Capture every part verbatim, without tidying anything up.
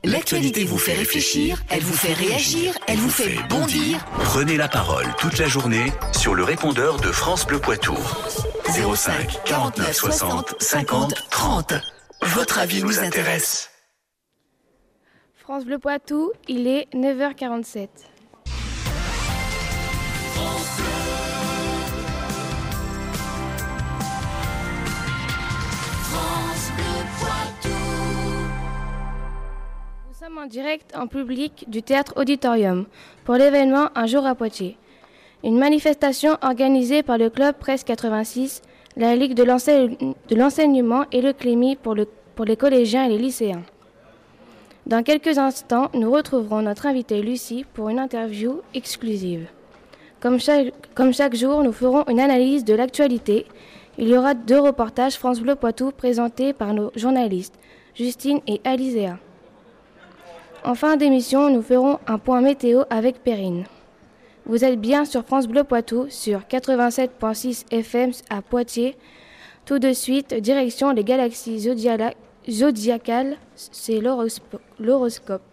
L'actualité vous fait réfléchir, elle vous fait réagir, elle vous fait bondir. Prenez la parole toute la journée sur le répondeur de France Bleu Poitou. zéro cinq quarante-neuf soixante cinquante trente. Votre avis nous intéresse. France Bleu Poitou, il est neuf heures quarante-sept. Nous sommes en direct en public du Théâtre Auditorium pour l'événement Un jour à Poitiers. Une manifestation organisée par le Club Presse quatre-vingt-six, la Ligue de, l'enseigne- de l'enseignement et le Clémy pour, le, pour les collégiens et les lycéens. Dans quelques instants, nous retrouverons notre invitée Lucie pour une interview exclusive. Comme chaque, comme chaque jour, nous ferons une analyse de l'actualité. Il y aura deux reportages France Bleu Poitou présentés par nos journalistes, Justine et Alizéa. En fin d'émission, nous ferons un point météo avec Perrine. Vous êtes bien sur France Bleu Poitou, sur quatre-vingt-sept virgule six F M à Poitiers. Tout de suite, direction les galaxies zodiala- zodiacales, c'est l'horospo- l'horoscope.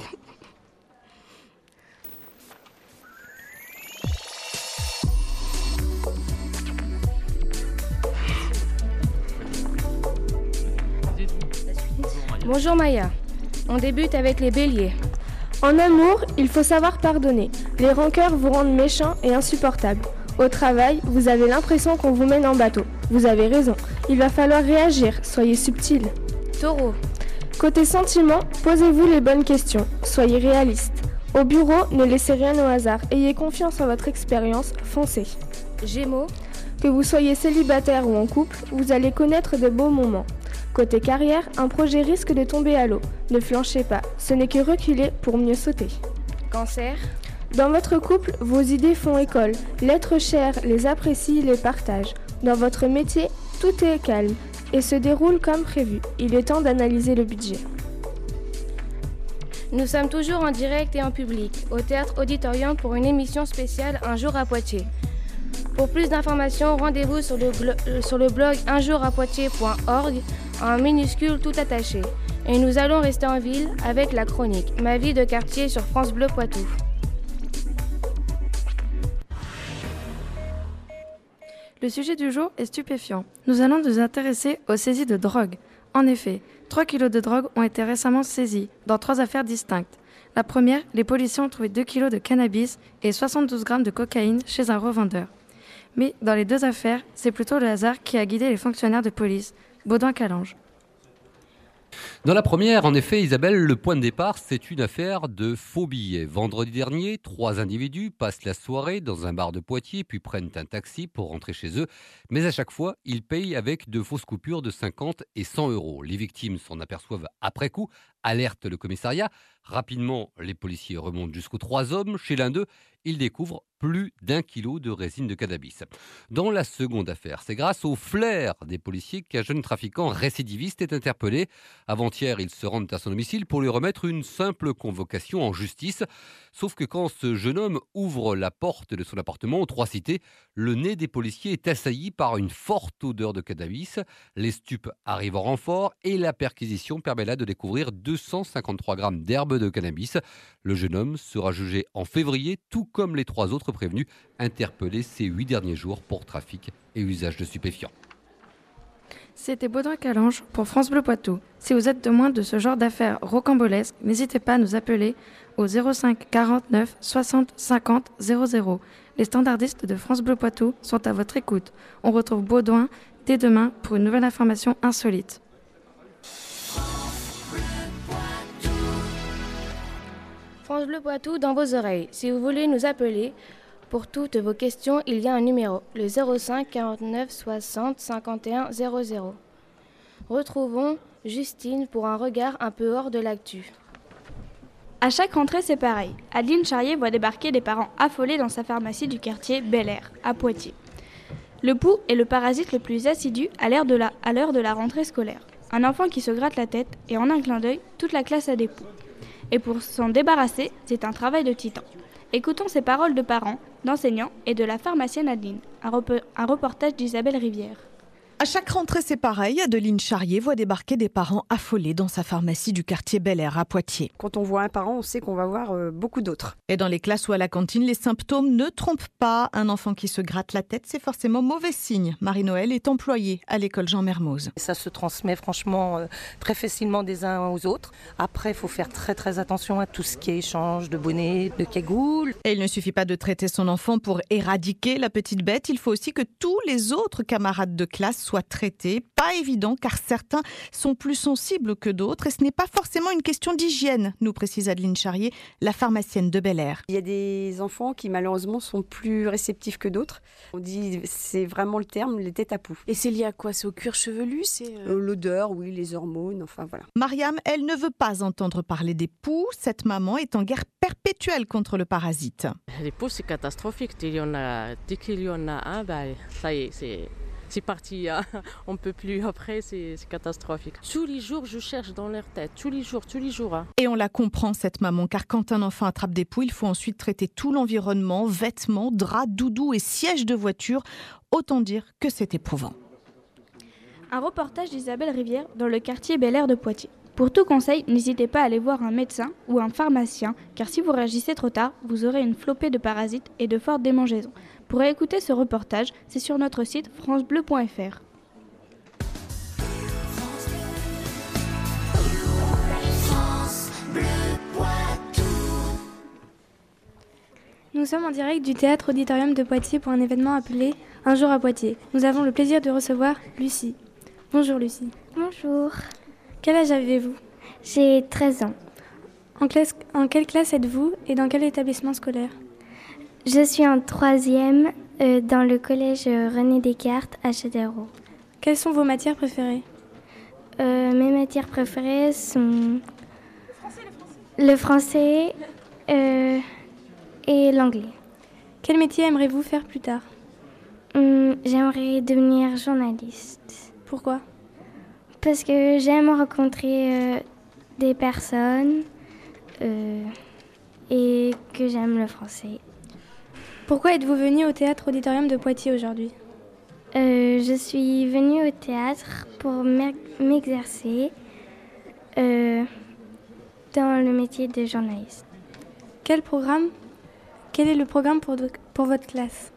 Bonjour Maya, on débute avec les béliers. En amour, il faut savoir pardonner. Les rancœurs vous rendent méchants et insupportables. Au travail, vous avez l'impression qu'on vous mène en bateau. Vous avez raison, il va falloir réagir, soyez subtil. Taureau. Côté sentiments, posez-vous les bonnes questions, soyez réaliste. Au bureau, ne laissez rien au hasard, ayez confiance en votre expérience, foncez. Gémeaux. Que vous soyez célibataire ou en couple, vous allez connaître de beaux moments. Côté carrière, un projet risque de tomber à l'eau. Ne flanchez pas, ce n'est que reculer pour mieux sauter. Cancer. Dans votre couple, vos idées font école. L'être cher les apprécie, les partage. Dans votre métier, tout est calme et se déroule comme prévu. Il est temps d'analyser le budget. Nous sommes toujours en direct et en public au Théâtre Auditorium pour une émission spéciale Un jour à Poitiers. Pour plus d'informations, rendez-vous sur le, glo- euh, sur le blog un jour à poitiers point org en minuscule tout attaché. Et nous allons rester en ville avec la chronique Ma vie de quartier sur France Bleu Poitou. Le sujet du jour est stupéfiant. Nous allons nous intéresser aux saisies de drogue. En effet, trois kilos de drogue ont été récemment saisis dans trois affaires distinctes. La première, les policiers ont trouvé deux kilos de cannabis et soixante-douze grammes de cocaïne chez un revendeur. Mais dans les deux affaires, c'est plutôt le hasard qui a guidé les fonctionnaires de police. Baudouin-Calange. Dans la première, en effet, Isabelle, le point de départ, c'est une affaire de faux billets. Vendredi dernier, trois individus passent la soirée dans un bar de Poitiers, puis prennent un taxi pour rentrer chez eux. Mais à chaque fois, ils payent avec de fausses coupures de cinquante et cent euros. Les victimes s'en aperçoivent après coup, alertent le commissariat. Rapidement, les policiers remontent jusqu'aux trois hommes. Chez l'un d'eux, ils découvrent plus d'un kilo de résine de cannabis. Dans la seconde affaire, c'est grâce au flair des policiers qu'un jeune trafiquant récidiviste est interpellé. Avant-hier, ils se rendent à son domicile pour lui remettre une simple convocation en justice. Sauf que quand ce jeune homme ouvre la porte de son appartement aux Trois-Cités, le nez des policiers est assailli par une forte odeur de cannabis. Les stupes arrivent en renfort et la perquisition permet là de découvrir deux cent cinquante-trois grammes d'herbe de cannabis. Le jeune homme sera jugé en février, tout comme les trois autres prévenus interpellés ces huit derniers jours pour trafic et usage de stupéfiants. C'était Baudouin-Calange pour France Bleu Poitou. Si vous êtes témoin de ce genre d'affaires rocambolesques, n'hésitez pas à nous appeler au zéro cinq quarante-neuf soixante cinquante zéro zéro. Les standardistes de France Bleu Poitou sont à votre écoute. On retrouve Baudouin dès demain pour une nouvelle information insolite. France Bleu Poitou dans vos oreilles. Si vous voulez nous appeler pour toutes vos questions, il y a un numéro, le zéro cinq quarante-neuf soixante cinquante et un zéro zéro. Retrouvons Justine pour un regard un peu hors de l'actu. À chaque rentrée, c'est pareil. Adeline Charrier voit débarquer des parents affolés dans sa pharmacie du quartier Bel Air, à Poitiers. Le pouls est le parasite le plus assidu à l'heure de la, à l'heure de la rentrée scolaire. Un enfant qui se gratte la tête et en un clin d'œil, toute la classe a des poux. Et pour s'en débarrasser, c'est un travail de titan. Écoutons ces paroles de parents, d'enseignants et de la pharmacienne Adeline. Un, rep- un reportage d'Isabelle Rivière. À chaque rentrée, c'est pareil. Adeline Charrier voit débarquer des parents affolés dans sa pharmacie du quartier Bel Air à Poitiers. Quand on voit un parent, on sait qu'on va voir euh, beaucoup d'autres. Et dans les classes ou à la cantine, les symptômes ne trompent pas. Un enfant qui se gratte la tête, c'est forcément mauvais signe. Marie-Noël est employée à l'école Jean Mermoz. Ça se transmet franchement euh, très facilement des uns aux autres. Après, il faut faire très très attention à tout ce qui est échange de bonnets, de cagoules. Et il ne suffit pas de traiter son enfant pour éradiquer la petite bête. Il faut aussi que tous les autres camarades de classe soient traités. Pas évident car certains sont plus sensibles que d'autres et ce n'est pas forcément une question d'hygiène, nous précise Adeline Charrier, la pharmacienne de Bel Air. Il y a des enfants qui malheureusement sont plus réceptifs que d'autres. On dit, c'est vraiment le terme, les têtes à poux. Et c'est lié à quoi? C'est au cuir chevelu? C'est euh... L'odeur, oui, les hormones, enfin voilà. Mariam, elle ne veut pas entendre parler des poux. Cette maman est en guerre perpétuelle contre le parasite. Les poux, c'est catastrophique. Dès qu'il y en a, dès qu'il y en a un, ben, ça y est, c'est... C'est parti, hein. On ne peut plus après, c'est, c'est catastrophique. Tous les jours, je cherche dans leur tête, tous les jours, tous les jours. Hein. Et on la comprend, cette maman, car quand un enfant attrape des poux, il faut ensuite traiter tout l'environnement, vêtements, draps, doudous et sièges de voiture. Autant dire que c'est éprouvant. Un reportage d'Isabelle Rivière dans le quartier Bel Air de Poitiers. Pour tout conseil, n'hésitez pas à aller voir un médecin ou un pharmacien, car si vous réagissez trop tard, vous aurez une flopée de parasites et de fortes démangeaisons. Pour écouter ce reportage, c'est sur notre site francebleu point f r. Nous sommes en direct du théâtre auditorium de Poitiers pour un événement appelé Un jour à Poitiers. Nous avons le plaisir de recevoir Lucie. Bonjour Lucie. Bonjour. Quel âge avez-vous? J'ai treize ans. En, classe, en quelle classe êtes-vous et dans quel établissement scolaire? Je suis en troisième euh, dans le collège René Descartes à Châtellerault. Quelles sont vos matières préférées? euh, Mes matières préférées sont le français euh, et l'anglais. Quel métier aimeriez-vous faire plus tard? hum, J'aimerais devenir journaliste. Pourquoi? Parce que j'aime rencontrer euh, des personnes euh, et que j'aime le français. Pourquoi êtes-vous venue au théâtre auditorium de Poitiers aujourd'hui? euh, Je suis venue au théâtre pour m'exercer euh, dans le métier de journaliste. Quel programme? Quel est le programme pour, de, pour votre classe?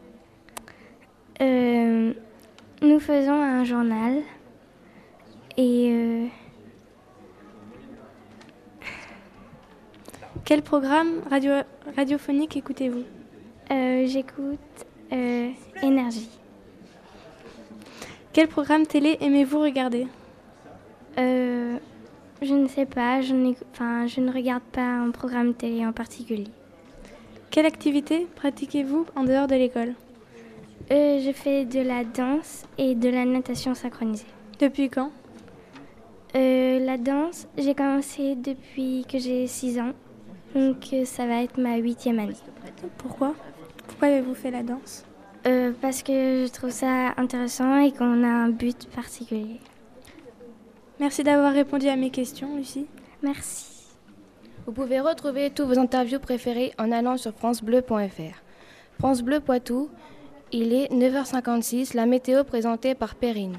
euh, Nous faisons un journal et... Euh, Quel programme radio, radiophonique écoutez-vous? euh, J'écoute euh, Énergie. Quel programme télé aimez-vous regarder? euh, Je ne sais pas, je, enfin, je ne regarde pas un programme télé en particulier. Quelle activité pratiquez-vous en dehors de l'école? euh, Je fais de la danse et de la natation synchronisée. Depuis quand? euh, La danse, j'ai commencé depuis que j'ai six ans. Donc ça va être ma huitième année. Pourquoi? Pourquoi avez-vous fait la danse? euh, Parce que je trouve ça intéressant et qu'on a un but particulier. Merci d'avoir répondu à mes questions, Lucie. Merci. Vous pouvez retrouver tous vos interviews préférées en allant sur francebleu point f r. France Bleu Poitou, il est neuf heures cinquante-six, la météo présentée par Perrine.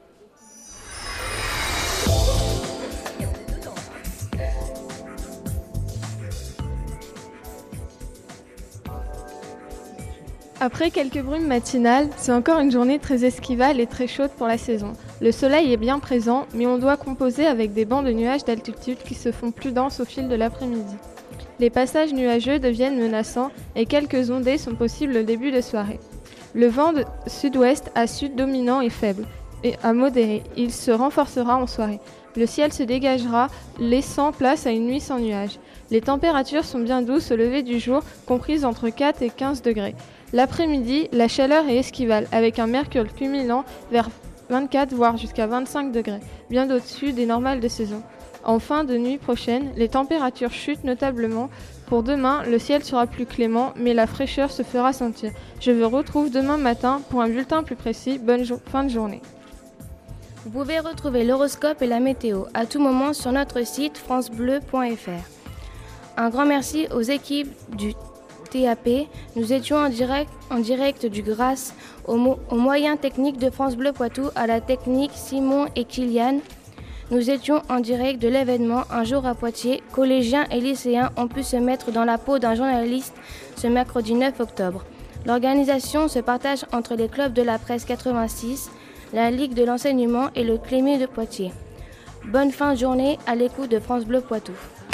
Après quelques brumes matinales, c'est encore une journée très estivale et très chaude pour la saison. Le soleil est bien présent, mais on doit composer avec des bancs de nuages d'altitude qui se font plus denses au fil de l'après-midi. Les passages nuageux deviennent menaçants et quelques ondées sont possibles au début de soirée. Le vent de sud-ouest à sud dominant est faible et à modéré. Il se renforcera en soirée. Le ciel se dégagera, laissant place à une nuit sans nuages. Les températures sont bien douces au lever du jour, comprises entre quatre et quinze degrés. L'après-midi, la chaleur est estivale, avec un mercure culminant vers vingt-quatre voire jusqu'à vingt-cinq degrés, bien au-dessus des normales de saison. En fin de nuit prochaine, les températures chutent notablement. Pour demain, le ciel sera plus clément, mais la fraîcheur se fera sentir. Je vous retrouve demain matin pour un bulletin plus précis. Bonne jo- fin de journée. Vous pouvez retrouver l'horoscope et la météo à tout moment sur notre site francebleu point f r. Un grand merci aux équipes du T A P. Nous étions en direct, en direct du grâce aux, mo- aux moyens techniques de France Bleu Poitou, à la technique Simon et Kylian. Nous étions en direct de l'événement Un jour à Poitiers. Collégiens et lycéens ont pu se mettre dans la peau d'un journaliste ce mercredi neuf octobre. L'organisation se partage entre les clubs de la presse quatre-vingt-six, la Ligue de l'enseignement et le Clémy de Poitiers. Bonne fin de journée à l'écoute de France Bleu Poitou.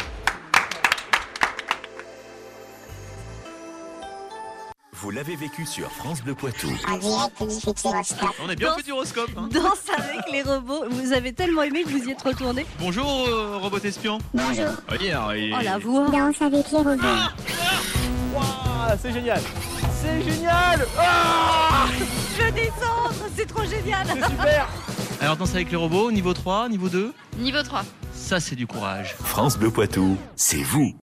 Vous l'avez vécu sur France Bleu Poitou. On est bien fait du horoscope. Hein. Danse avec les robots. Vous avez tellement aimé que vous y êtes retourné. Bonjour, euh, robot espion. Bonjour. Oh, yeah, il... Oh la voix. Danse avec les robots. Ah wow, c'est génial. C'est génial. Ah Je veux descendre, c'est trop génial. C'est super. Alors danse avec les robots, niveau trois, niveau deux. Niveau trois. Ça c'est du courage. France Bleu Poitou, c'est vous.